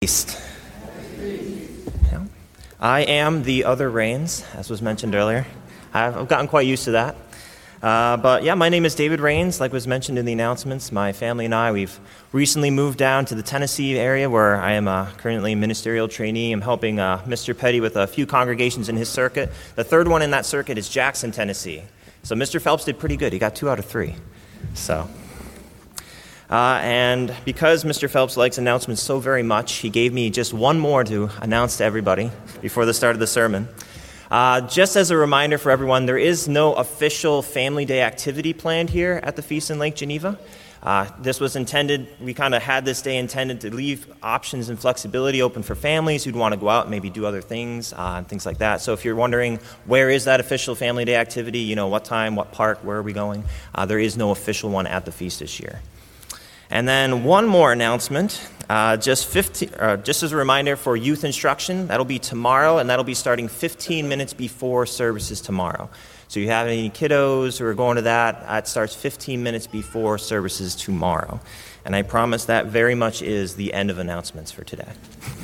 Feast. Yeah. I am the other Rains, as was mentioned earlier. I've gotten quite used to that. But yeah, my name is David Rains, like was mentioned in the announcements. My family and I, we've recently moved down to the Tennessee area where I am currently a ministerial trainee. I'm helping Mr. Petty with a few congregations in his circuit. The third one in that circuit is Jackson, Tennessee. So Mr. Phelps did pretty good. He got 2 out of 3. And because Mr. Phelps likes announcements so very much, he gave me just one more to announce to everybody before the start of the sermon. Just as a reminder for everyone, there is no official Family Day activity planned here at the Feast in Lake Geneva. This was intended, we kind of had this day intended to leave options and flexibility open for families who'd want to go out and maybe do other things and things like that. So if you're wondering where is that official Family Day activity, what time, what park, where are we going, there is no official one at the Feast this year. And then one more announcement, just as a reminder for youth instruction, that'll be tomorrow, and that'll be starting 15 minutes before services tomorrow. So if you have any kiddos who are going to that, it starts 15 minutes before services tomorrow. And I promise that very much is the end of announcements for today.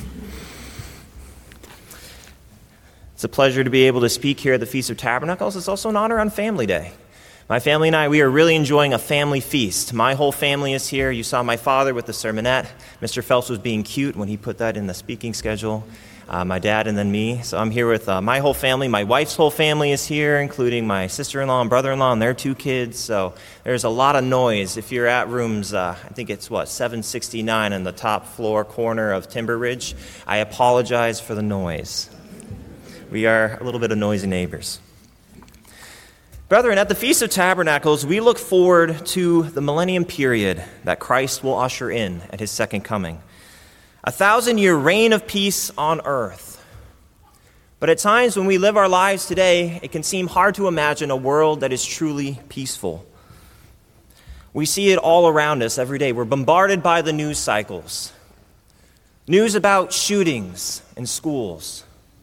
It's a pleasure to be able to speak here at the Feast of Tabernacles. It's also an honor on Family Day. My family and I, we are really enjoying a family feast. My whole family is here. You saw my father with the sermonette. Mr. Phelps was being cute when he put that in the speaking schedule. My dad and then me. So I'm here with my whole family. My wife's whole family is here, including my sister-in-law and brother-in-law and their 2 kids. So there's a lot of noise. If you're at rooms, I think it's 769 in the top floor corner of Timber Ridge, I apologize for the noise. We are a little bit of noisy neighbors. Brethren, at the Feast of Tabernacles, we look forward to the millennium period that Christ will usher in at his second coming. 1,000-year reign of peace on earth. But at times when we live our lives today, it can seem hard to imagine a world that is truly peaceful. We see it all around us every day. We're bombarded by the news cycles. News about shootings in schools.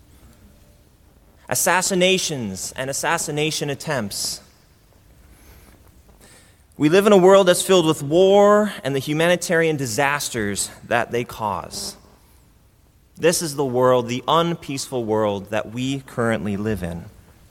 Assassinations and assassination attempts. We live in a world that's filled with war and the humanitarian disasters that they cause. This is the world, the unpeaceful world that we currently live in.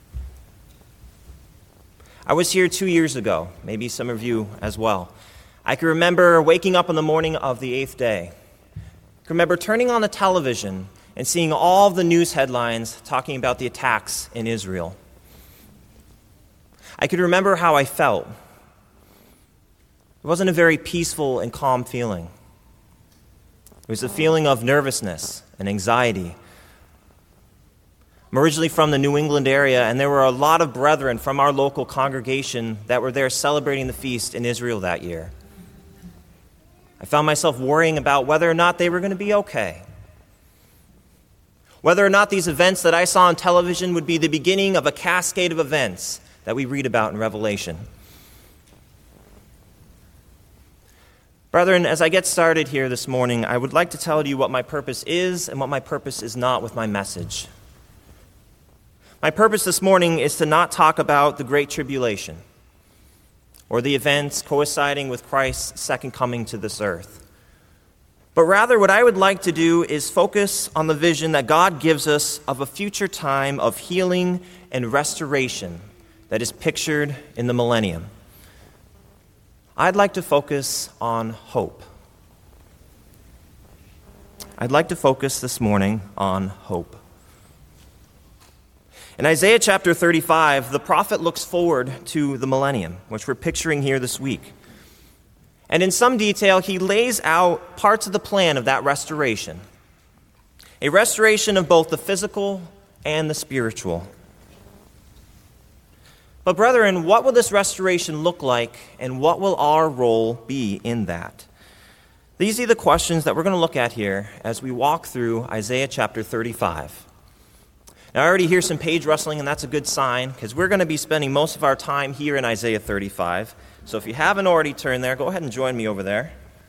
I was here 2 years ago, maybe some of you as well. I can remember waking up on the morning of the 8th day. I can remember turning on the television and seeing all the news headlines talking about the attacks in Israel. I could remember how I felt. It wasn't a very peaceful and calm feeling. It was a feeling of nervousness and anxiety. I'm originally from the New England area, and there were a lot of brethren from our local congregation that were there celebrating the feast in Israel that year. I found myself worrying about whether or not they were going to be okay. Whether or not these events that I saw on television would be the beginning of a cascade of events that we read about in Revelation. Brethren, as I get started here this morning, I would like to tell you what my purpose is and what my purpose is not with my message. My purpose this morning is to not talk about the Great Tribulation or the events coinciding with Christ's second coming to this earth. But rather, what I would like to do is focus on the vision that God gives us of a future time of healing and restoration that is pictured in the millennium. I'd like to focus on hope. I'd like to focus this morning on hope. In Isaiah chapter 35, the prophet looks forward to the millennium, which we're picturing here this week. And in some detail, he lays out parts of the plan of that restoration. A restoration of both the physical and the spiritual. But brethren, what will this restoration look like, and what will our role be in that? These are the questions that we're going to look at here as we walk through Isaiah chapter 35. Now, I already hear some page rustling, and that's a good sign, because we're going to be spending most of our time here in Isaiah 35. So if you haven't already turned there, go ahead and join me over there.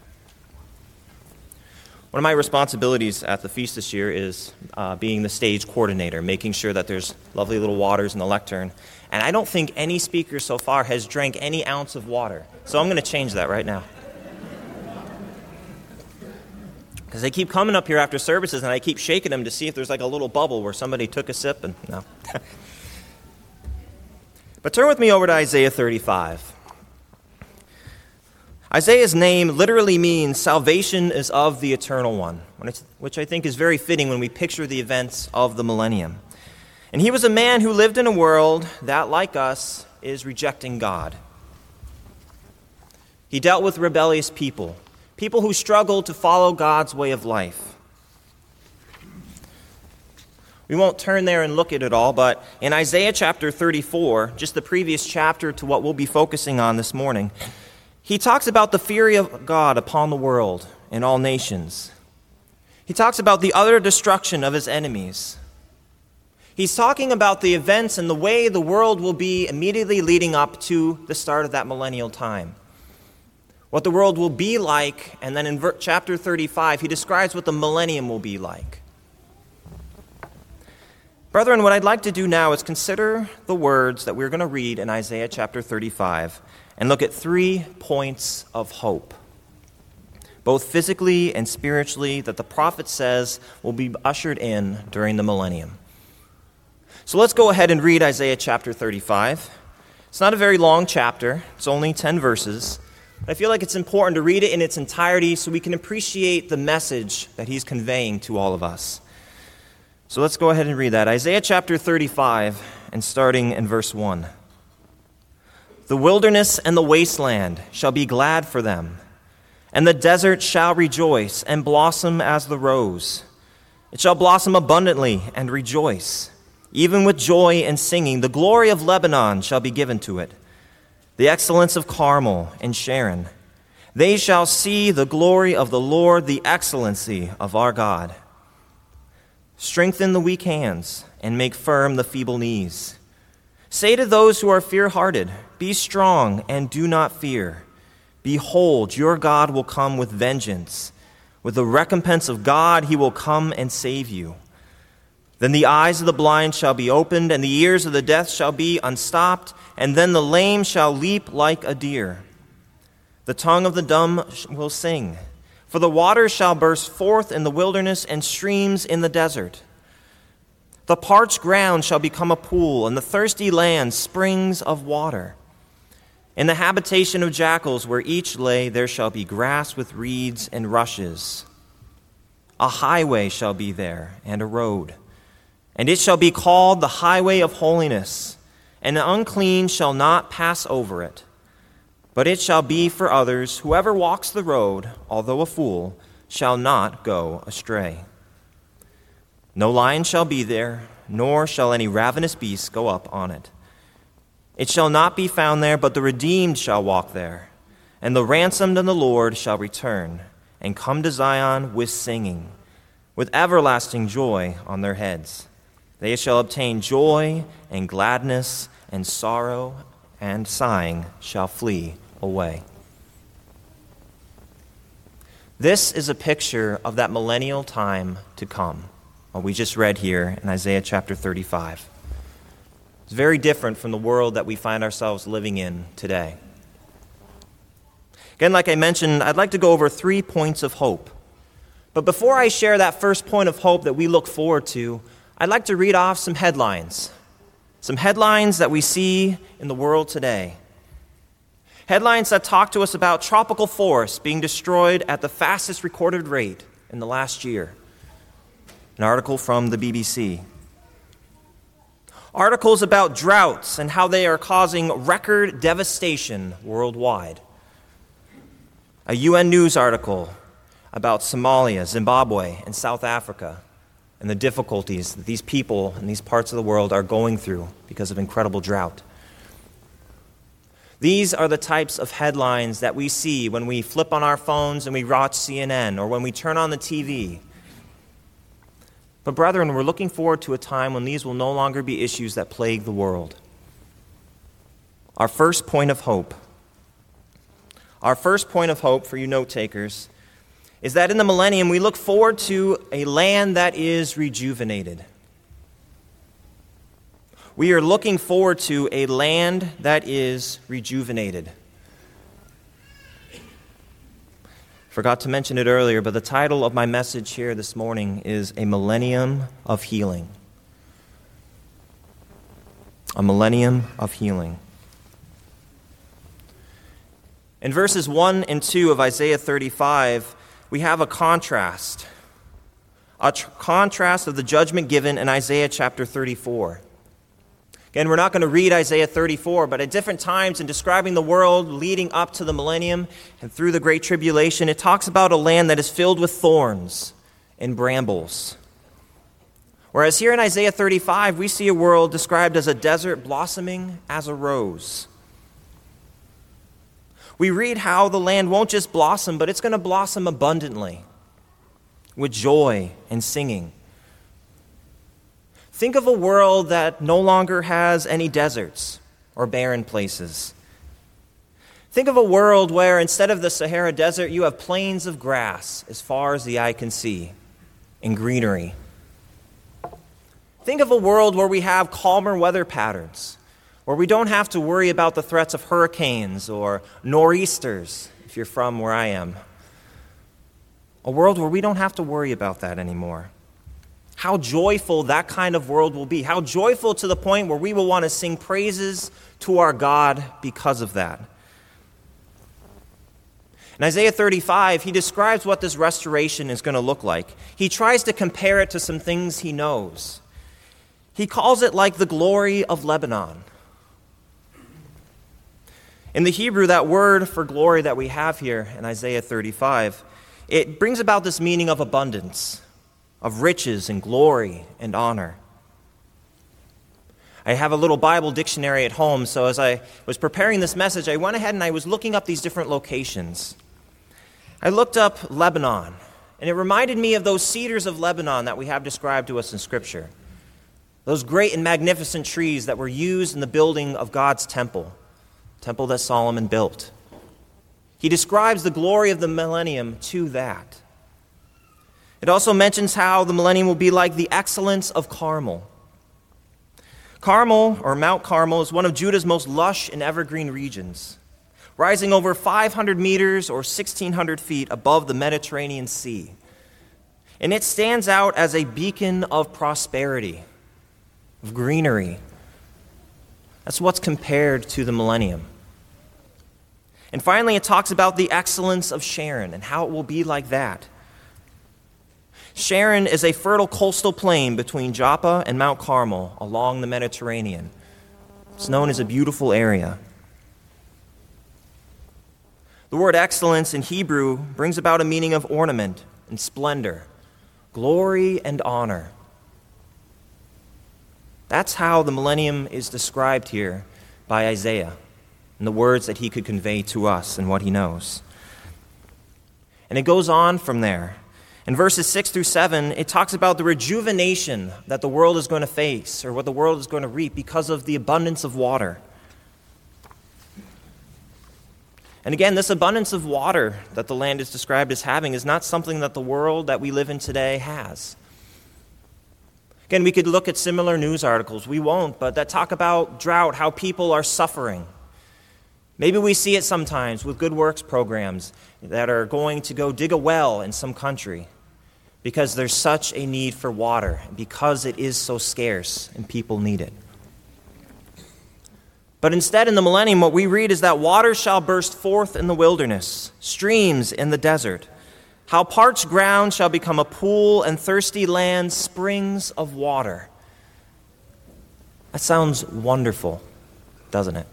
One of my responsibilities at the feast this year is being the stage coordinator, making sure that there's lovely little waters in the lectern. And I don't think any speaker so far has drank any ounce of water. So I'm going to change that right now. Because they keep coming up here after services, and I keep shaking them to see if there's like a little bubble where somebody took a sip, and no. But turn with me over to Isaiah 35. Isaiah's name literally means salvation is of the Eternal One, which I think is very fitting when we picture the events of the millennium. And he was a man who lived in a world that, like us, is rejecting God. He dealt with rebellious people who struggled to follow God's way of life. We won't turn there and look at it all, but in Isaiah chapter 34, just the previous chapter to what we'll be focusing on this morning, he talks about the fury of God upon the world and all nations. He talks about the utter destruction of his enemies. He's talking about the events and the way the world will be immediately leading up to the start of that millennial time. What the world will be like, and then in chapter 35, he describes what the millennium will be like. Brethren, what I'd like to do now is consider the words that we're going to read in Isaiah chapter 35 and look at 3 points of hope, both physically and spiritually, that the prophet says will be ushered in during the millennium. So let's go ahead and read Isaiah chapter 35. It's not a very long chapter. It's only 10 verses. I feel like it's important to read it in its entirety so we can appreciate the message that he's conveying to all of us. So let's go ahead and read that. Isaiah chapter 35, and starting in verse 1. The wilderness and the wasteland shall be glad for them, and the desert shall rejoice and blossom as the rose. It shall blossom abundantly and rejoice. Even with joy and singing, the glory of Lebanon shall be given to it, the excellence of Carmel and Sharon. They shall see the glory of the Lord, the excellency of our God. Strengthen the weak hands and make firm the feeble knees. Say to those who are fear-hearted, be strong and do not fear. Behold, your God will come with vengeance. With the recompense of God, he will come and save you. Then the eyes of the blind shall be opened, and the ears of the deaf shall be unstopped, and then the lame shall leap like a deer. The tongue of the dumb will sing. For the waters shall burst forth in the wilderness and streams in the desert. The parched ground shall become a pool, and the thirsty land springs of water. In the habitation of jackals where each lay, there shall be grass with reeds and rushes. A highway shall be there, and a road. And it shall be called the highway of holiness, and the unclean shall not pass over it. But it shall be for others, whoever walks the road, although a fool, shall not go astray. No lion shall be there, nor shall any ravenous beast go up on it. It shall not be found there, but the redeemed shall walk there. And the ransomed of the Lord shall return, and come to Zion with singing, with everlasting joy on their heads. They shall obtain joy and gladness, and sorrow and sighing shall flee away. This is a picture of that millennial time to come, what we just read here in Isaiah chapter 35. It's very different from the world that we find ourselves living in today. Again, like I mentioned, I'd like to go over 3 points of hope. But before I share that first point of hope that we look forward to, I'd like to read off some headlines. Some headlines that we see in the world today. Headlines that talk to us about tropical forests being destroyed at the fastest recorded rate in the last year. An article from the BBC. Articles about droughts and how they are causing record devastation worldwide. A UN News article about Somalia, Zimbabwe, and South Africa, and the difficulties that these people in these parts of the world are going through because of incredible drought. These are the types of headlines that we see when we flip on our phones and we watch CNN or when we turn on the TV. But brethren, we're looking forward to a time when these will no longer be issues that plague the world. Our first point of hope for you note takers is that in the millennium we look forward to a land that is rejuvenated. We are looking forward to a land that is rejuvenated. Forgot to mention it earlier, but the title of my message here this morning is A Millennium of Healing. A Millennium of Healing. In verses 1 and 2 of Isaiah 35, we have a contrast of the judgment given in Isaiah chapter 34. Again, we're not going to read Isaiah 34, but at different times in describing the world leading up to the millennium and through the Great Tribulation, it talks about a land that is filled with thorns and brambles. Whereas here in Isaiah 35, we see a world described as a desert blossoming as a rose. We read how the land won't just blossom, but it's going to blossom abundantly with joy and singing. Think of a world that no longer has any deserts or barren places. Think of a world where instead of the Sahara Desert, you have plains of grass as far as the eye can see and greenery. Think of a world where we have calmer weather patterns, where we don't have to worry about the threats of hurricanes or nor'easters, if you're from where I am. A world where we don't have to worry about that anymore. How joyful that kind of world will be. How joyful to the point where we will want to sing praises to our God because of that. In Isaiah 35, he describes what this restoration is going to look like. He tries to compare it to some things he knows. He calls it like the glory of Lebanon. In the Hebrew, that word for glory that we have here in Isaiah 35, it brings about this meaning of abundance, of riches and glory and honor. I have a little Bible dictionary at home, so as I was preparing this message, I went ahead and I was looking up these different locations. I looked up Lebanon, and it reminded me of those cedars of Lebanon that we have described to us in Scripture. Those great and magnificent trees that were used in the building of God's temple that Solomon built. He describes the glory of the millennium to that. It also mentions how the millennium will be like the excellence of Carmel. Carmel, or Mount Carmel, is one of Judah's most lush and evergreen regions, rising over 500 meters or 1,600 feet above the Mediterranean Sea. And it stands out as a beacon of prosperity, of greenery. That's what's compared to the millennium. And finally, it talks about the excellence of Sharon and how it will be like that. Sharon is a fertile coastal plain between Joppa and Mount Carmel along the Mediterranean. It's known as a beautiful area. The word excellence in Hebrew brings about a meaning of ornament and splendor, glory and honor. That's how the millennium is described here by Isaiah and the words that he could convey to us and what he knows. And it goes on from there. In verses 6 through 7, it talks about the rejuvenation that the world is going to face or what the world is going to reap because of the abundance of water. And again, this abundance of water that the land is described as having is not something that the world that we live in today has. Again, we could look at similar news articles. We won't, but that talk about drought, how people are suffering. Maybe we see it sometimes with good works programs that are going to go dig a well in some country because there's such a need for water, because it is so scarce and people need it. But instead, in the millennium, what we read is that water shall burst forth in the wilderness, streams in the desert. How parched ground shall become a pool, and thirsty land springs of water. That sounds wonderful, doesn't it?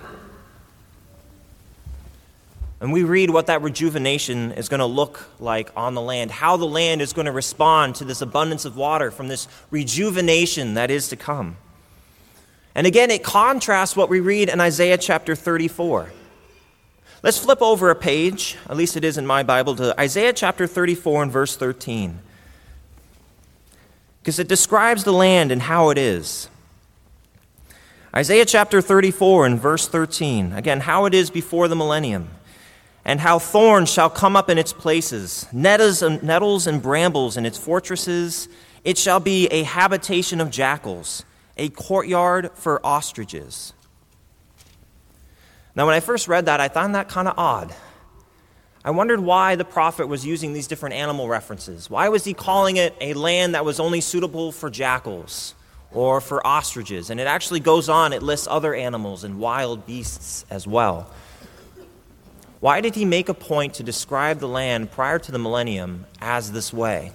And we read what that rejuvenation is going to look like on the land, how the land is going to respond to this abundance of water from this rejuvenation that is to come. And again, it contrasts what we read in Isaiah chapter 34. Let's flip over a page, at least it is in my Bible, to Isaiah chapter 34 and verse 13. Because it describes the land and how it is. Isaiah chapter 34 and verse 13. Again, how it is before the millennium. And how thorns shall come up in its places, nettles and brambles in its fortresses. It shall be a habitation of jackals, a courtyard for ostriches. Now, when I first read that, I found that kind of odd. I wondered why the prophet was using these different animal references. Why was he calling it a land that was only suitable for jackals or for ostriches? And it actually goes on, it lists other animals and wild beasts as well. Why did he make a point to describe the land prior to the millennium as this way?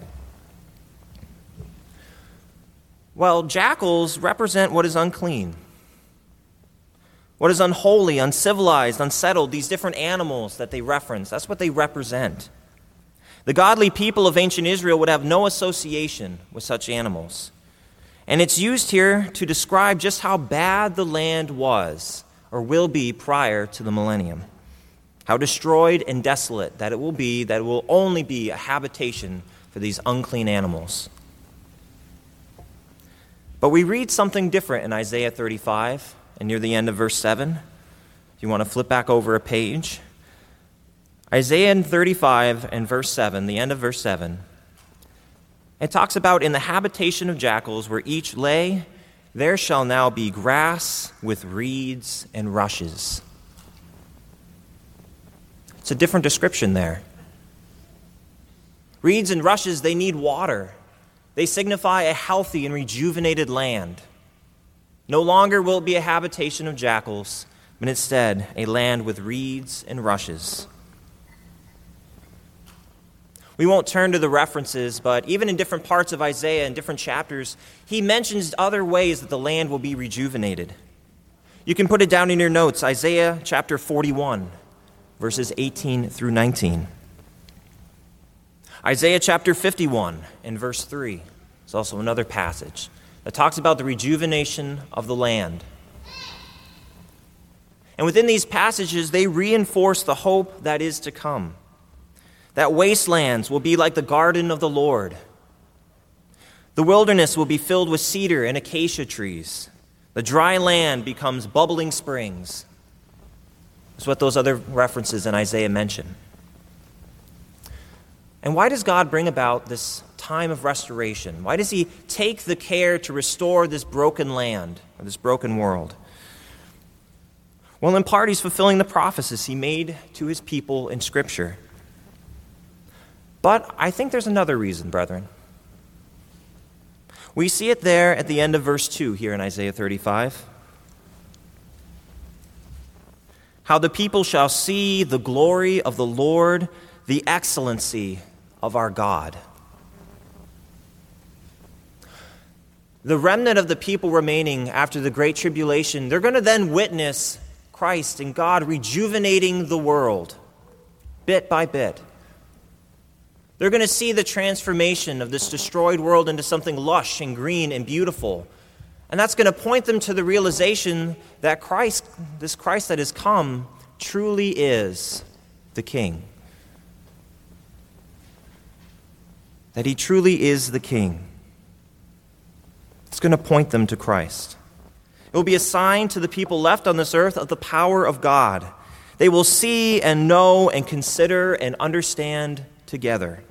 Well, jackals represent what is unclean, what is unholy, uncivilized, unsettled, these different animals that they reference. That's what they represent. The godly people of ancient Israel would have no association with such animals. And it's used here to describe just how bad the land was or will be prior to the millennium. How destroyed and desolate that it will be, that it will only be a habitation for these unclean animals. But we read something different in Isaiah 35 and near the end of verse 7. If you want to flip back over a page. Isaiah 35 and verse 7, the end of verse 7, it talks about in the habitation of jackals where each lay, there shall now be grass with reeds and rushes. It's a different description there. Reeds and rushes, they need water. They signify a healthy and rejuvenated land. No longer will it be a habitation of jackals, but instead a land with reeds and rushes. We won't turn to the references, but even in different parts of Isaiah, in different chapters, he mentions other ways that the land will be rejuvenated. You can put it down in your notes, Isaiah chapter 41. Verses 18 through 19. Isaiah chapter 51 and verse 3 is also another passage that talks about the rejuvenation of the land. And within these passages, they reinforce the hope that is to come. That wastelands will be like the garden of the Lord. The wilderness will be filled with cedar and acacia trees. The dry land becomes bubbling springs. That's what those other references in Isaiah mention. And why does God bring about this time of restoration? Why does he take the care to restore this broken land, or this broken world? Well, in part, he's fulfilling the prophecies he made to his people in Scripture. But I think there's another reason, brethren. We see it there at the end of verse 2 here in Isaiah 35. How the people shall see the glory of the Lord, the excellency of our God. The remnant of the people remaining after the Great Tribulation, they're going to then witness Christ and God rejuvenating the world, bit by bit. They're going to see the transformation of this destroyed world into something lush and green and beautiful. And that's going to point them to the realization that Christ, this Christ that has come, truly is the King. That he truly is the King. It's going to point them to Christ. It will be a sign to the people left on this earth of the power of God. They will see and know and consider and understand together.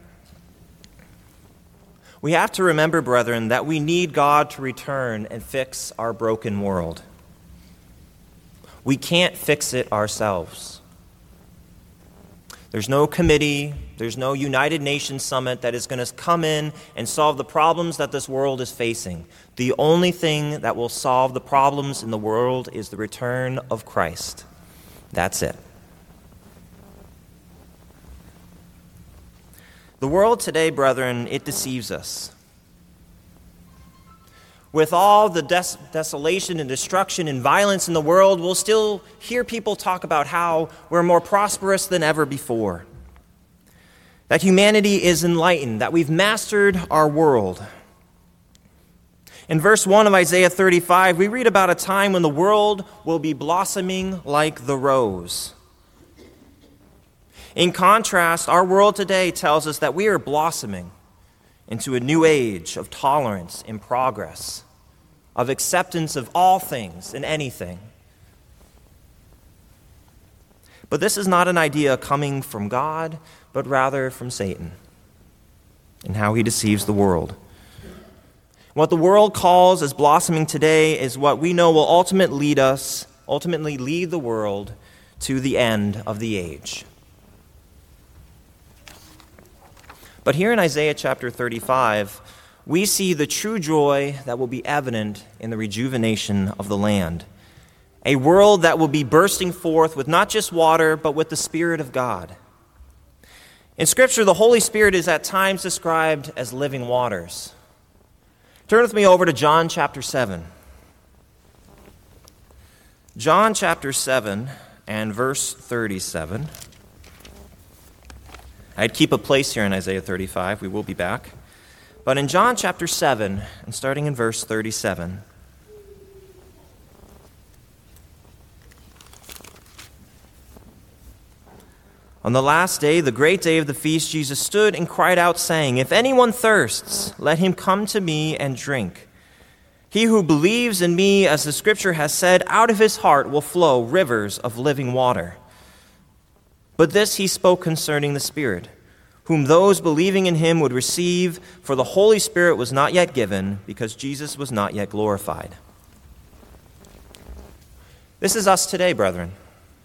We have to remember, brethren, that we need God to return and fix our broken world. We can't fix it ourselves. There's no committee, there's no United Nations summit that is going to come in and solve the problems that this world is facing. The only thing that will solve the problems in the world is the return of Christ. That's it. The world today, brethren, it deceives us. With all the desolation and destruction and violence in the world, we'll still hear people talk about how we're more prosperous than ever before. That humanity is enlightened, that we've mastered our world. In verse 1 of Isaiah 35, we read about a time when the world will be blossoming like the rose. In contrast, our world today tells us that we are blossoming into a new age of tolerance and progress, of acceptance of all things and anything. But this is not an idea coming from God, but rather from Satan and how he deceives the world. What the world calls as blossoming today is what we know will ultimately lead the world to the end of the age. But here in Isaiah chapter 35, we see the true joy that will be evident in the rejuvenation of the land. A world that will be bursting forth with not just water, but with the Spirit of God. In Scripture, the Holy Spirit is at times described as living waters. Turn with me over to John chapter 7. John chapter 7 and verse 37. I'd keep a place here in Isaiah 35. We will be back. But in John chapter 7, and starting in verse 37, on the last day, the great day of the feast, Jesus stood and cried out, saying, "If anyone thirsts, let him come to me and drink. He who believes in me, as the Scripture has said, out of his heart will flow rivers of living water." But this he spoke concerning the Spirit, whom those believing in him would receive, for the Holy Spirit was not yet given, because Jesus was not yet glorified. This is us today, brethren.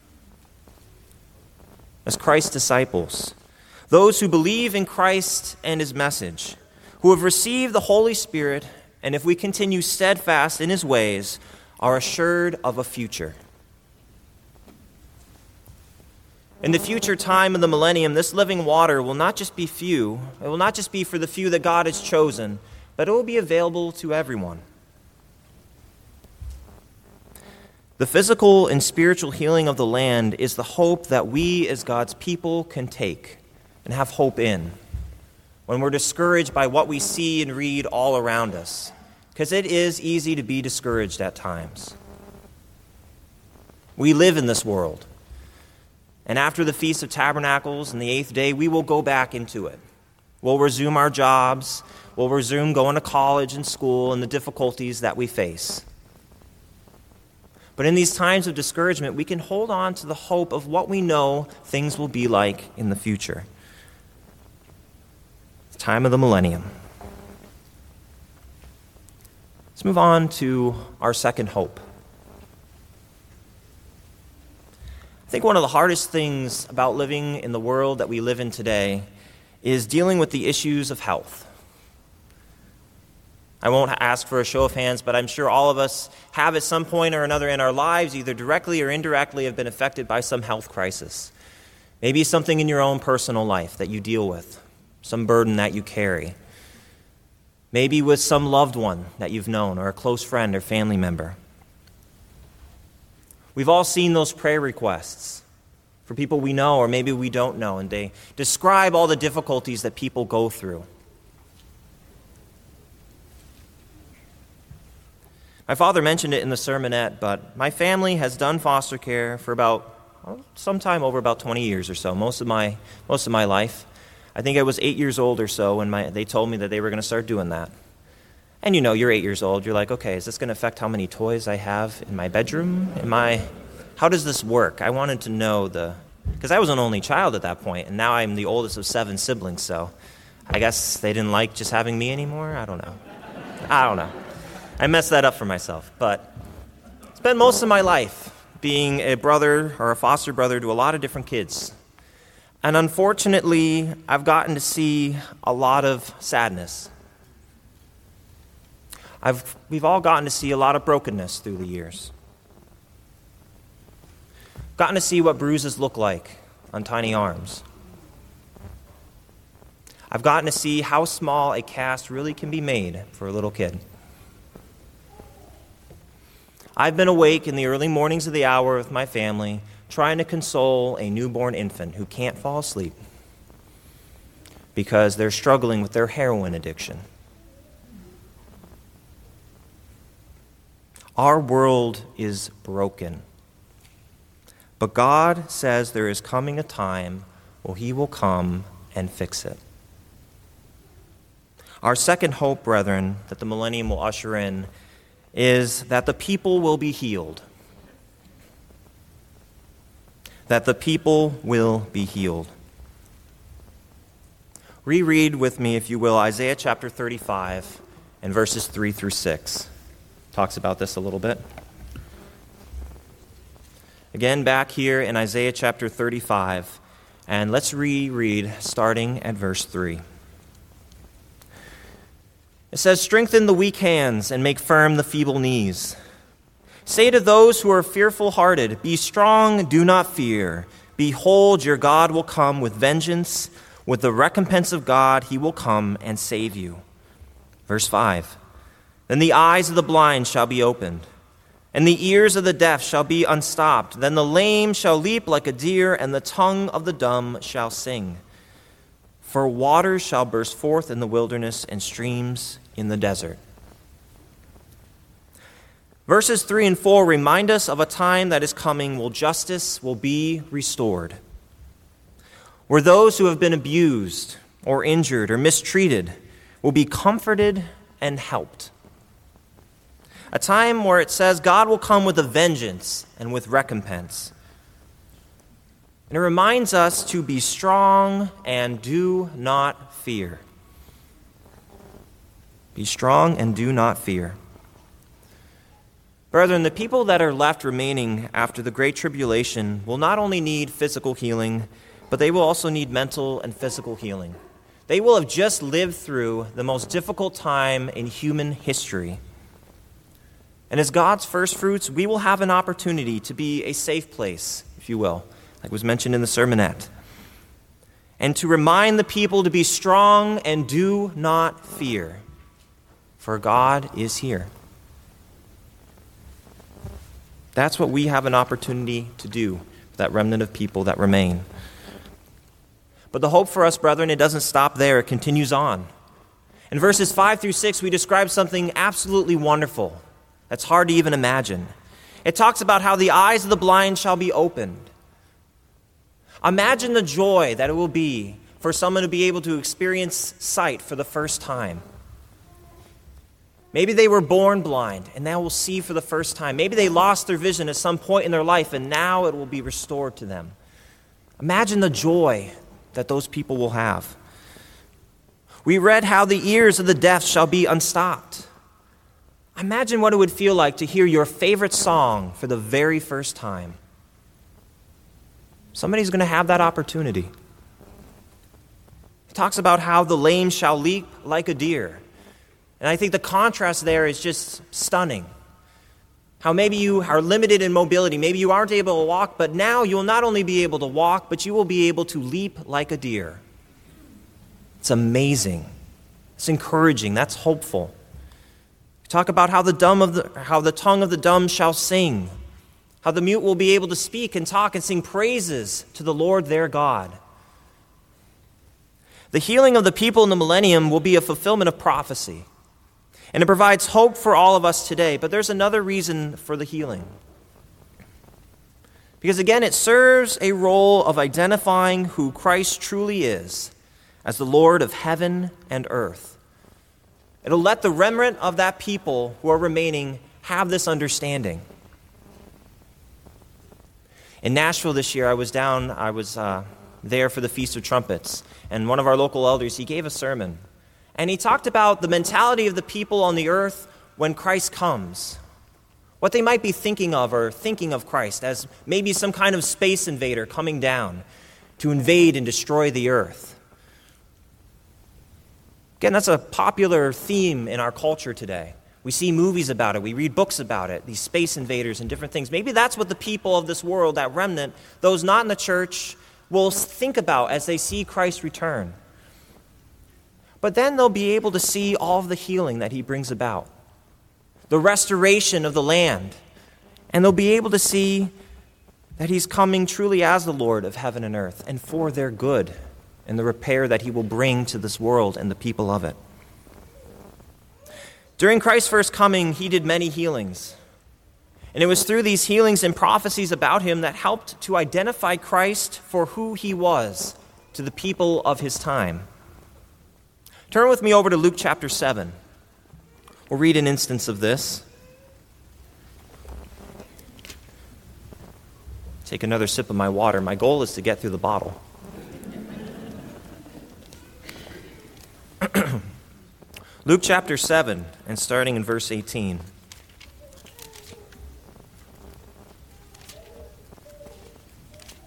As Christ's disciples, those who believe in Christ and his message, who have received the Holy Spirit, and if we continue steadfast in his ways, are assured of a future. In the future time of the millennium, this living water will not just be few, it will not just be for the few that God has chosen, but it will be available to everyone. The physical and spiritual healing of the land is the hope that we as God's people can take and have hope in when we're discouraged by what we see and read all around us, because it is easy to be discouraged at times. We live in this world, and after the Feast of Tabernacles and the 8th day, we will go back into it. We'll resume our jobs, we'll resume going to college and school and the difficulties that we face. But in these times of discouragement, we can hold on to the hope of what we know things will be like in the future. The time of the millennium. Let's move on to our second hope. I think one of the hardest things about living in the world that we live in today is dealing with the issues of health. I won't ask for a show of hands, but I'm sure all of us have at some point or another in our lives, either directly or indirectly, have been affected by some health crisis. Maybe something in your own personal life that you deal with, some burden that you carry. Maybe with some loved one that you've known, or a close friend or family member. We've all seen those prayer requests for people we know or maybe we don't know, and they describe all the difficulties that people go through. My father mentioned it in the sermonette, but my family has done foster care for sometime over about 20 years or so, most of my life. I think I was 8 years old or so when they told me that they were going to start doing that. And you know, you're 8 years old, you're like, okay, is this going to affect how many toys I have in my bedroom? How does this work? I wanted to know because I was an only child at that point, and now I'm the oldest of 7 siblings, so I guess they didn't like just having me anymore? I don't know. I messed that up for myself, but I spent most of my life being a brother or a foster brother to a lot of different kids. And unfortunately, I've gotten to see a lot of sadness. We've all gotten to see a lot of brokenness through the years. Gotten to see what bruises look like on tiny arms. I've gotten to see how small a cast really can be made for a little kid. I've been awake in the early mornings of the hour with my family, trying to console a newborn infant who can't fall asleep because they're struggling with their heroin addiction. Our world is broken. But God says there is coming a time when he will come and fix it. Our second hope, brethren, that the millennium will usher in is that the people will be healed. That the people will be healed. Reread with me, if you will, Isaiah chapter 35 and verses 3 through 6. Talks about this a little bit. Again, back here in Isaiah chapter 35, and let's reread starting at verse 3. It says, strengthen the weak hands and make firm the feeble knees. Say to those who are fearful-hearted, be strong, do not fear. Behold, your God will come with vengeance. With the recompense of God, he will come and save you. Verse 5, then the eyes of the blind shall be opened, and the ears of the deaf shall be unstopped. Then the lame shall leap like a deer, and the tongue of the dumb shall sing. For waters shall burst forth in the wilderness and streams in the desert. Verses 3 and 4 remind us of a time that is coming where justice will be restored, where those who have been abused or injured or mistreated will be comforted and helped. A time where it says God will come with a vengeance and with recompense. And it reminds us to be strong and do not fear. Be strong and do not fear. Brethren, the people that are left remaining after the Great Tribulation will not only need physical healing, but they will also need mental and physical healing. They will have just lived through the most difficult time in human history. And as God's first fruits, we will have an opportunity to be a safe place, if you will, like was mentioned in the sermonette, and to remind the people to be strong and do not fear, for God is here. That's what we have an opportunity to do with that remnant of people that remain. But the hope for us, brethren, it doesn't stop there. It continues on. In verses 5 through 6, we describe something absolutely wonderful that's hard to even imagine. It talks about how the eyes of the blind shall be opened. Imagine the joy that it will be for someone to be able to experience sight for the first time. Maybe they were born blind and now will see for the first time. Maybe they lost their vision at some point in their life and now it will be restored to them. Imagine the joy that those people will have. We read how the ears of the deaf shall be unstopped. Imagine what it would feel like to hear your favorite song for the very first time. Somebody's going to have that opportunity. It talks about how the lame shall leap like a deer. And I think the contrast there is just stunning. How maybe you are limited in mobility. Maybe you aren't able to walk, but now you will not only be able to walk, but you will be able to leap like a deer. It's amazing. It's encouraging. That's hopeful. Talk about how the tongue of the dumb shall sing. How the mute will be able to speak and talk and sing praises to the Lord their God. The healing of the people in the millennium will be a fulfillment of prophecy. And it provides hope for all of us today. But there's another reason for the healing. Because again, it serves a role of identifying who Christ truly is as the Lord of heaven and earth. It'll let the remnant of that people who are remaining have this understanding. In Nashville this year, I was there for the Feast of Trumpets. And one of our local elders, he gave a sermon. And he talked about the mentality of the people on the earth when Christ comes. What they might be thinking of or thinking of Christ as maybe some kind of space invader coming down to invade and destroy the earth. Again, that's a popular theme in our culture today. We see movies about it. We read books about it, these space invaders and different things. Maybe that's what the people of this world, that remnant, those not in the church, will think about as they see Christ return. But then they'll be able to see all of the healing that he brings about, the restoration of the land, and they'll be able to see that he's coming truly as the Lord of heaven and earth and for their good and the repair that he will bring to this world and the people of it. During Christ's first coming, he did many healings. And it was through these healings and prophecies about him that helped to identify Christ for who he was to the people of his time. Turn with me over to Luke chapter 7. We'll read an instance of this. Take another sip of my water. My goal is to get through the bottle. Luke chapter 7, and starting in verse 18.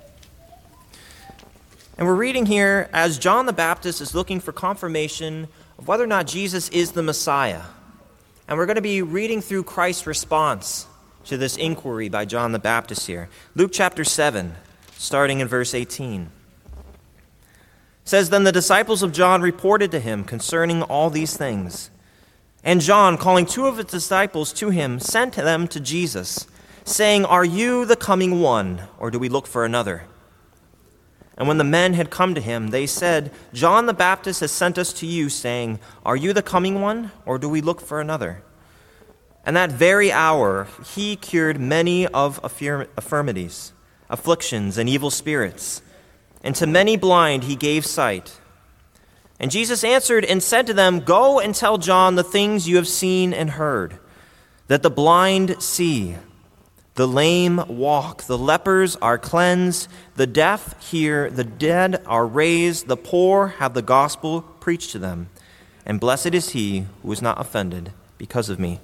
And we're reading here as John the Baptist is looking for confirmation of whether or not Jesus is the Messiah. And we're going to be reading through Christ's response to this inquiry by John the Baptist here. Luke chapter 7, starting in verse 18. It says, "Then the disciples of John reported to him concerning all these things. And John, calling two of his disciples to him, sent them to Jesus, saying, 'Are you the coming one, or do we look for another?' And when the men had come to him, they said, 'John the Baptist has sent us to you, saying, Are you the coming one, or do we look for another?' And that very hour he cured many of infirmities, afflictions, and evil spirits. And to many blind he gave sight. And Jesus answered and said to them, 'Go and tell John the things you have seen and heard, that the blind see, the lame walk, the lepers are cleansed, the deaf hear, the dead are raised, the poor have the gospel preached to them. And blessed is he who is not offended because of me.'"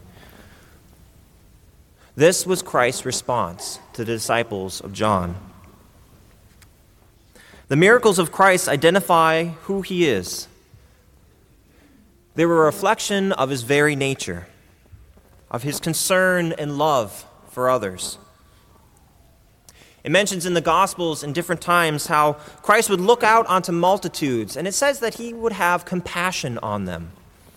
This was Christ's response to the disciples of John. The miracles of Christ identify who he is. They were a reflection of his very nature, of his concern and love for others. It mentions in the Gospels in different times how Christ would look out onto multitudes, and it says that he would have compassion on them.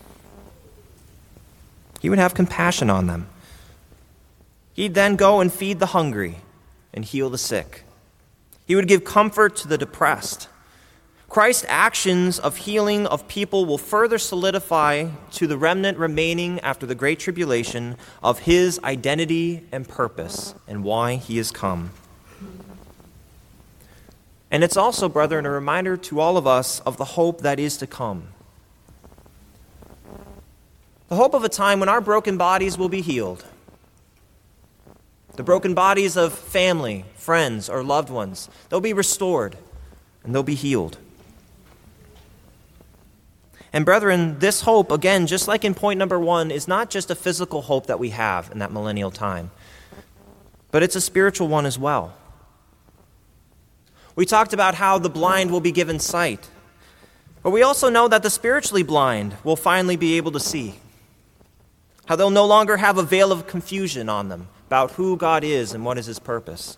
He would have compassion on them. He'd then go and feed the hungry and heal the sick. He would give comfort to the depressed. Christ's actions of healing of people will further solidify to the remnant remaining after the Great Tribulation of his identity and purpose and why he has come. And it's also, brethren, a reminder to all of us of the hope that is to come. The hope of a time when our broken bodies will be healed. The broken bodies of family, friends, or loved ones, they'll be restored and they'll be healed. And brethren, this hope, again, just like in point number 1, is not just a physical hope that we have in that millennial time, but it's a spiritual one as well. We talked about how the blind will be given sight, but we also know that the spiritually blind will finally be able to see. How they'll no longer have a veil of confusion on them about who God is and what is his purpose.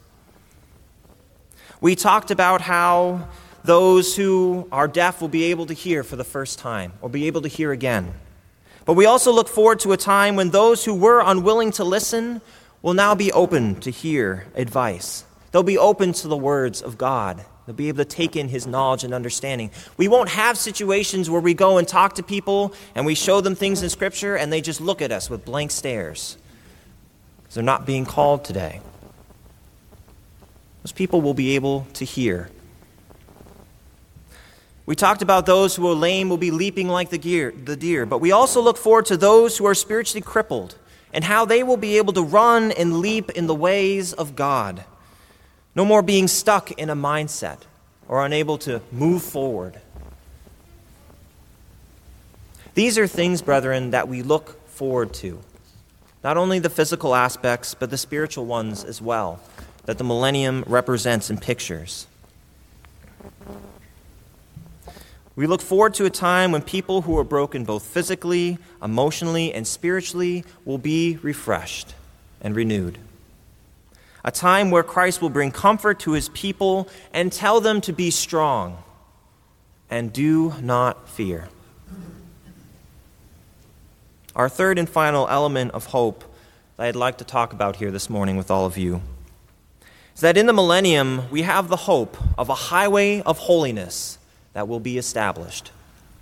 We talked about how those who are deaf will be able to hear for the first time or be able to hear again. But we also look forward to a time when those who were unwilling to listen will now be open to hear advice. They'll be open to the words of God. They'll be able to take in his knowledge and understanding. We won't have situations where we go and talk to people and we show them things in Scripture and they just look at us with blank stares. They're not being called today. Those people will be able to hear. We talked about those who are lame will be leaping like the deer, but we also look forward to those who are spiritually crippled and how they will be able to run and leap in the ways of God. No more being stuck in a mindset or unable to move forward. These are things, brethren, that we look forward to. Not only the physical aspects, but the spiritual ones as well, that the millennium represents and pictures. We look forward to a time when people who are broken both physically, emotionally, and spiritually will be refreshed and renewed. A time where Christ will bring comfort to his people and tell them to be strong and do not fear. Our third and final element of hope that I'd like to talk about here this morning with all of you is that in the millennium, we have the hope of a highway of holiness that will be established.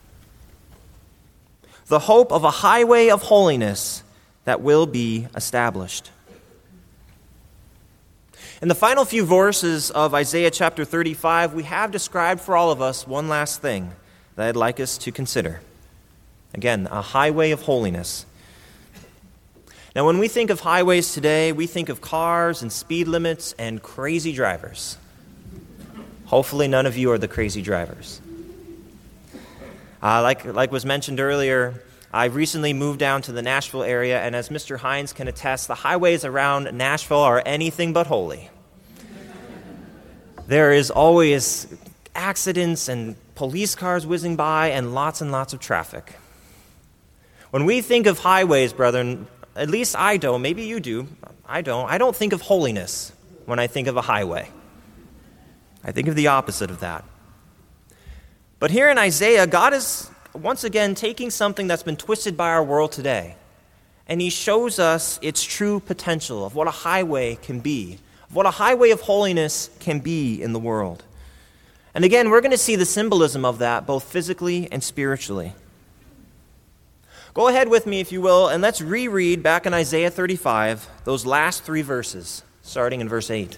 The hope of a highway of holiness that will be established. In the final few verses of Isaiah chapter 35, we have described for all of us one last thing that I'd like us to consider. Again, a highway of holiness. Now, when we think of highways today, we think of cars and speed limits and crazy drivers. Hopefully none of you are the crazy drivers. Like was mentioned earlier, I recently moved down to the Nashville area, and as Mr. Hines can attest, the highways around Nashville are anything but holy. There is always accidents and police cars whizzing by and lots of traffic. When we think of highways, brethren, at least I don't, maybe you do, I don't think of holiness when I think of a highway. I think of the opposite of that. But here in Isaiah, God is once again taking something that's been twisted by our world today, and he shows us its true potential of what a highway can be, of what a highway of holiness can be in the world. And again, we're going to see the symbolism of that both physically and spiritually. Go ahead with me, if you will, and let's reread back in Isaiah 35, those last 3 verses, starting in verse 8.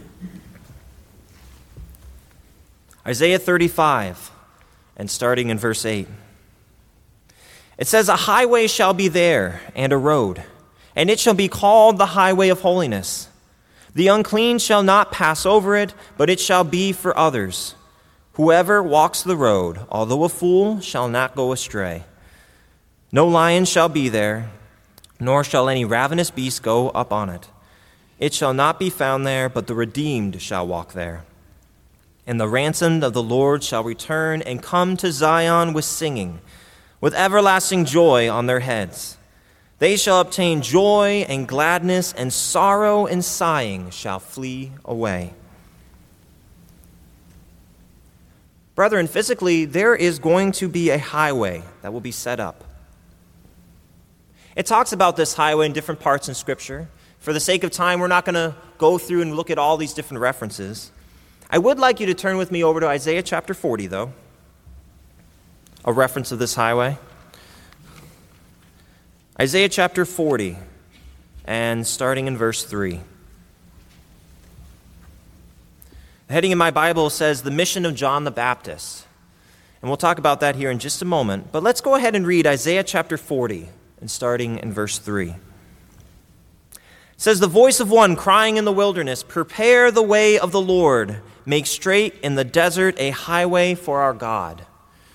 Isaiah 35, and starting in verse 8. It says, "A highway shall be there, and a road, and it shall be called the highway of holiness. The unclean shall not pass over it, but it shall be for others. Whoever walks the road, although a fool, shall not go astray. No lion shall be there, nor shall any ravenous beast go up on it. It shall not be found there, but the redeemed shall walk there. And the ransomed of the Lord shall return and come to Zion with singing, with everlasting joy on their heads. They shall obtain joy and gladness, and sorrow and sighing shall flee away." Brethren, physically, there is going to be a highway that will be set up. It talks about this highway in different parts in Scripture. For the sake of time, we're not going to go through and look at all these different references. I would like you to turn with me over to Isaiah chapter 40, though, a reference of this highway. Isaiah chapter 40, and starting in verse 3. The heading in my Bible says, "The Mission of John the Baptist." And we'll talk about that here in just a moment. But let's go ahead and read Isaiah chapter 40, and starting in verse 3. It says, "The voice of one crying in the wilderness, 'Prepare the way of the Lord, make straight in the desert a highway for our God.'"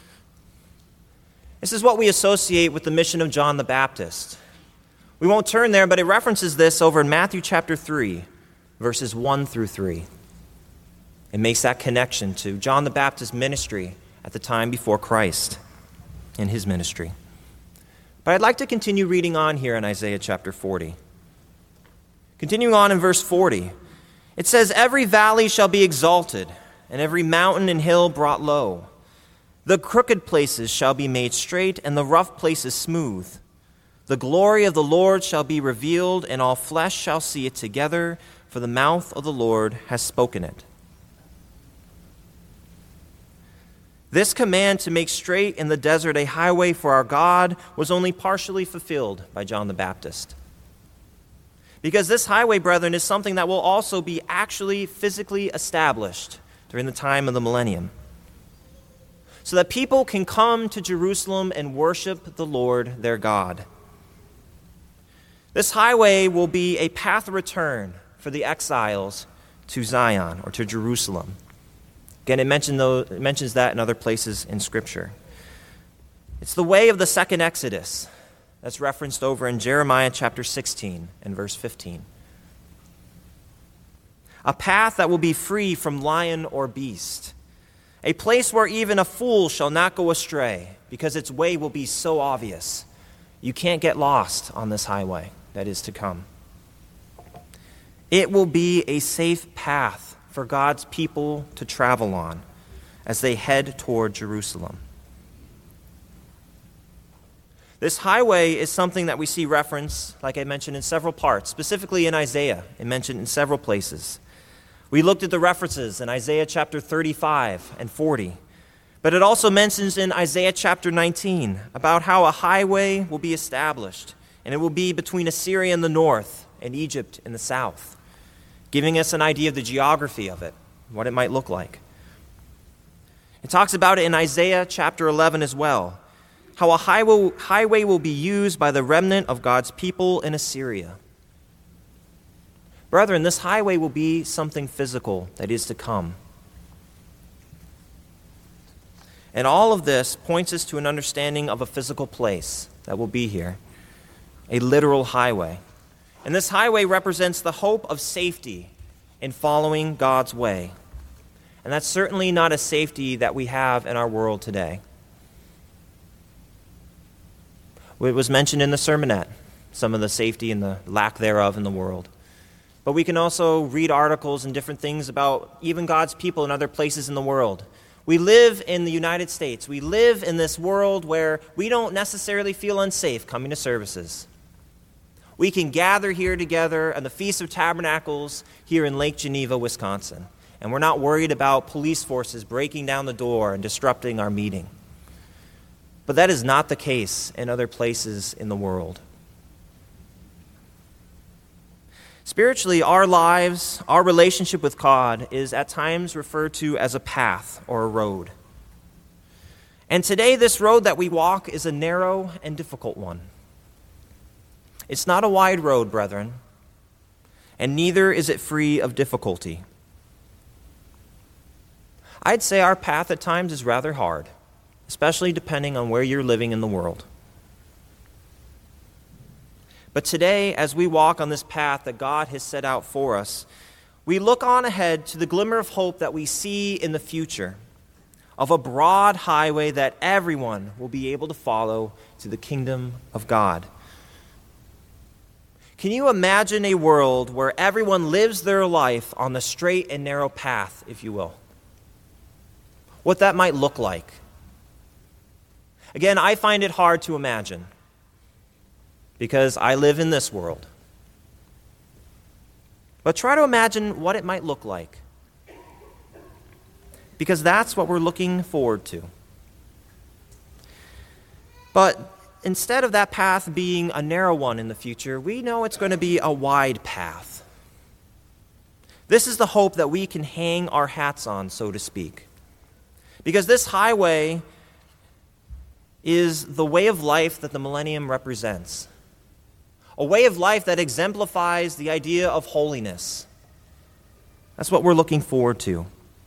This is what we associate with the mission of John the Baptist. We won't turn there, but it references this over in Matthew chapter 3, verses 1 through 3. It makes that connection to John the Baptist's ministry at the time before Christ in his ministry. But I'd like to continue reading on here in Isaiah chapter 40. Continuing on in verse 40, it says, "Every valley shall be exalted, and every mountain and hill brought low. The crooked places shall be made straight, and the rough places smooth. The glory of the Lord shall be revealed, and all flesh shall see it together, for the mouth of the Lord has spoken it." This command to make straight in the desert a highway for our God was only partially fulfilled by John the Baptist. Because this highway, brethren, is something that will also be actually physically established during the time of the millennium, so that people can come to Jerusalem and worship the Lord their God. This highway will be a path of return for the exiles to Zion or to Jerusalem. Again, it mentions that in other places in Scripture. It's the way of the second Exodus that's referenced over in Jeremiah chapter 16 and verse 15. A path that will be free from lion or beast. A place where even a fool shall not go astray, because its way will be so obvious. You can't get lost on this highway that is to come. It will be a safe path for God's people to travel on as they head toward Jerusalem. This highway is something that we see referenced, like I mentioned, in several parts, specifically in Isaiah. It mentioned in several places. We looked at the references in Isaiah chapter 35 and 40, but it also mentions in Isaiah chapter 19 about how a highway will be established, and it will be between Assyria in the north and Egypt in the south, giving us an idea of the geography of it, what it might look like. It talks about it in Isaiah chapter 11 as well, how a highway will be used by the remnant of God's people in Assyria. Brethren, this highway will be something physical that is to come. And all of this points us to an understanding of a physical place that will be here, a literal highway. And this highway represents the hope of safety in following God's way. And that's certainly not a safety that we have in our world today. It was mentioned in the sermonette, some of the safety and the lack thereof in the world. But we can also read articles and different things about even God's people in other places in the world. We live in the United States. We live in this world where we don't necessarily feel unsafe coming to services. We can gather here together on the Feast of Tabernacles here in Lake Geneva, Wisconsin, and we're not worried about police forces breaking down the door and disrupting our meeting. But that is not the case in other places in the world. Spiritually, our lives, our relationship with God is at times referred to as a path or a road. And today, this road that we walk is a narrow and difficult one. It's not a wide road, brethren, and neither is it free of difficulty. I'd say our path at times is rather hard, especially depending on where you're living in the world. But today, as we walk on this path that God has set out for us, we look on ahead to the glimmer of hope that we see in the future of a broad highway that everyone will be able to follow to the kingdom of God. Can you imagine a world where everyone lives their life on the straight and narrow path, if you will? What that might look like. Again, I find it hard to imagine because I live in this world. But try to imagine what it might look like, because that's what we're looking forward to. But instead of that path being a narrow one in the future, we know it's going to be a wide path. This is the hope that we can hang our hats on, so to speak. Because this highway is the way of life that the millennium represents. A way of life that exemplifies the idea of holiness. That's what we're looking forward to.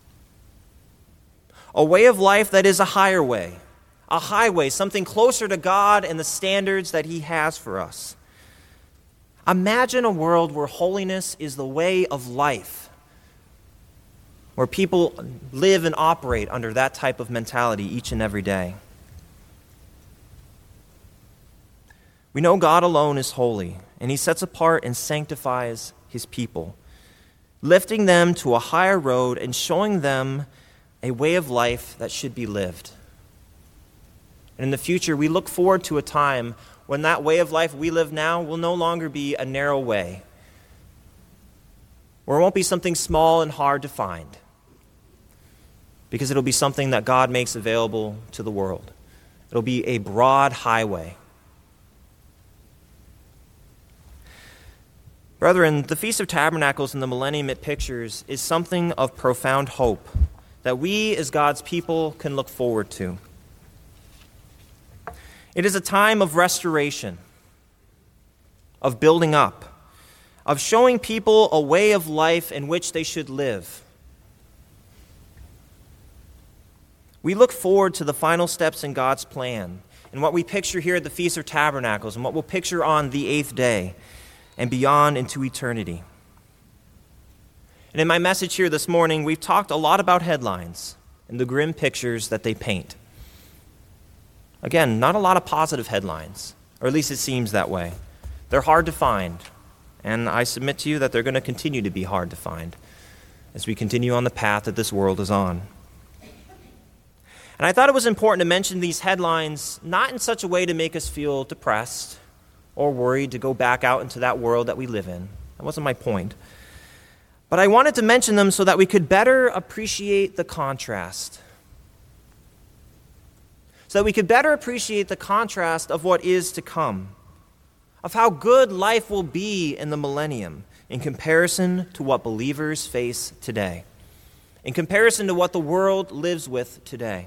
A way of life that is a higher way. A highway, something closer to God and the standards that He has for us. Imagine a world where holiness is the way of life, where people live and operate under that type of mentality each and every day. We know God alone is holy, and He sets apart and sanctifies His people, lifting them to a higher road and showing them a way of life that should be lived. And in the future, we look forward to a time when that way of life we live now will no longer be a narrow way, where it won't be something small and hard to find, because it'll be something that God makes available to the world. It'll be a broad highway. Brethren, the Feast of Tabernacles and the millennium it pictures is something of profound hope that we as God's people can look forward to. It is a time of restoration, of building up, of showing people a way of life in which they should live. We look forward to the final steps in God's plan and what we picture here at the Feast of Tabernacles and what we'll picture on the 8th day and beyond into eternity. And in my message here this morning, we've talked a lot about headlines and the grim pictures that they paint. Again, not a lot of positive headlines, or at least it seems that way. They're hard to find, and I submit to you that they're going to continue to be hard to find as we continue on the path that this world is on. And I thought it was important to mention these headlines not in such a way to make us feel depressed or worried to go back out into that world that we live in. That wasn't my point. But I wanted to mention them so that we could better appreciate the contrast. So that we could better appreciate the contrast of what is to come, of how good life will be in the millennium in comparison to what believers face today, in comparison to what the world lives with today.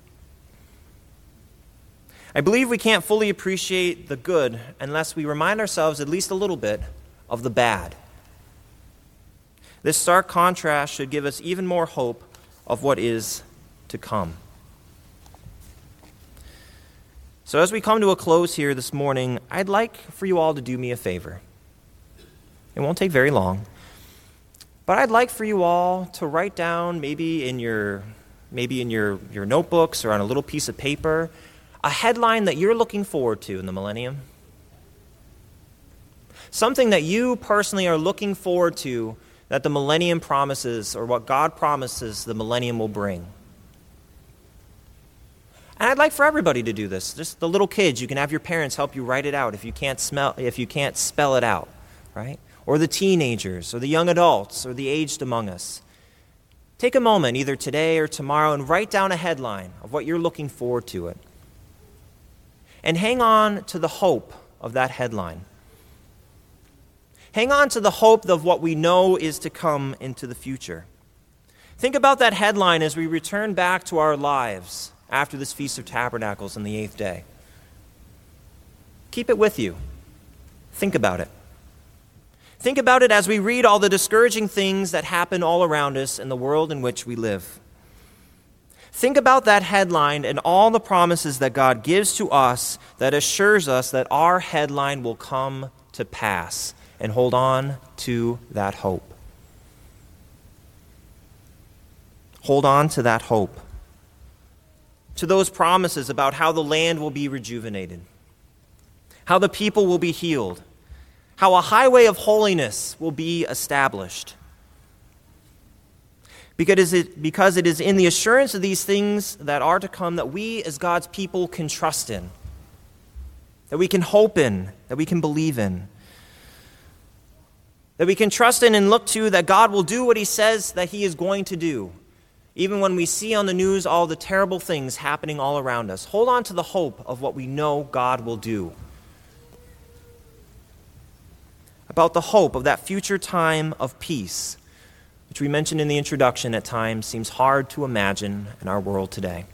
I believe we can't fully appreciate the good unless we remind ourselves at least a little bit of the bad. This stark contrast should give us even more hope of what is to come. So as we come to a close here this morning, I'd like for you all to do me a favor. It won't take very long. But I'd like for you all to write down maybe in your notebooks or on a little piece of paper a headline that you're looking forward to in the millennium? Something that you personally are looking forward to that the millennium promises, or what God promises the millennium will bring. And I'd like for everybody to do this. Just the little kids, you can have your parents help you write it out if you can't spell it out, right? Or the teenagers, or the young adults, or the aged among us. Take a moment, either today or tomorrow, and write down a headline of what you're looking forward to it. And hang on to the hope of that headline. Hang on to the hope of what we know is to come into the future. Think about that headline as we return back to our lives after this Feast of Tabernacles on the 8th day. Keep it with you. Think about it. Think about it as we read all the discouraging things that happen all around us in the world in which we live. Think about that headline and all the promises that God gives to us that assures us that our headline will come to pass, and hold on to that hope. Hold on to that hope. To those promises about how the land will be rejuvenated, how the people will be healed, how a highway of holiness will be established. Because it is in the assurance of these things that are to come that we as God's people can trust in, that we can hope in, that we can believe in, that we can trust in and look to that God will do what he says that he is going to do, even when we see on the news all the terrible things happening all around us. Hold on to the hope of what we know God will do. About the hope of that future time of peace, which we mentioned in the introduction at times seems hard to imagine in our world today.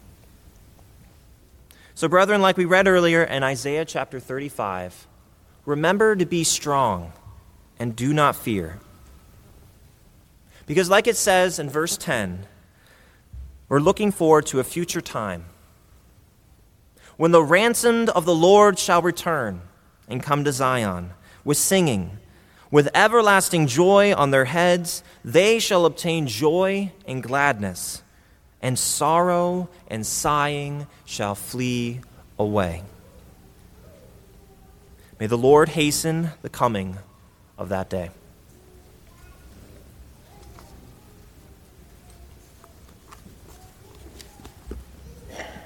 So, brethren, like we read earlier in Isaiah chapter 35, remember to be strong and do not fear. Because like it says in verse 10, we're looking forward to a future time when the ransomed of the Lord shall return and come to Zion with singing, with everlasting joy on their heads. They shall obtain joy and gladness, and sorrow and sighing shall flee away. May the Lord hasten the coming of that day.